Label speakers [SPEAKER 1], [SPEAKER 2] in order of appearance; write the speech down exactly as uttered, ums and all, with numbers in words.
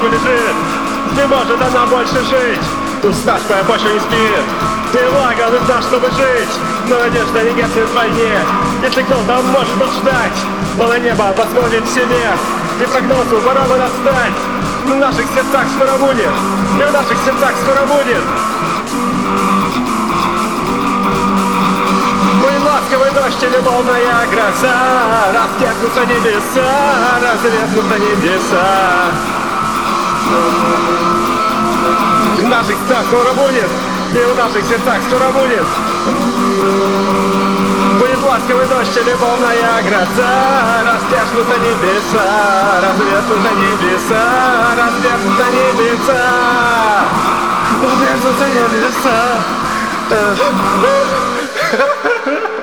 [SPEAKER 1] почва лежит. Не может она больше жить. Уставшая почва не спит. И влага нужна, чтобы жить. Но надежда не гаснет в войне. Если кто-то может нас ждать, то на небо посмотрит в себе. И прогнозу пора бы настать. В наших сердцах скоро будет. И в наших сердцах скоро будет. Ласковый дождь или волная гроза, развернутся небеса, развернутся небеса. В наших сердцах скоро будет, и в наших сердцах скоро будет. Будет ласковый дождь или волная гроза, развернутся небеса, развернутся небеса, развернутся небеса, развернутся небеса.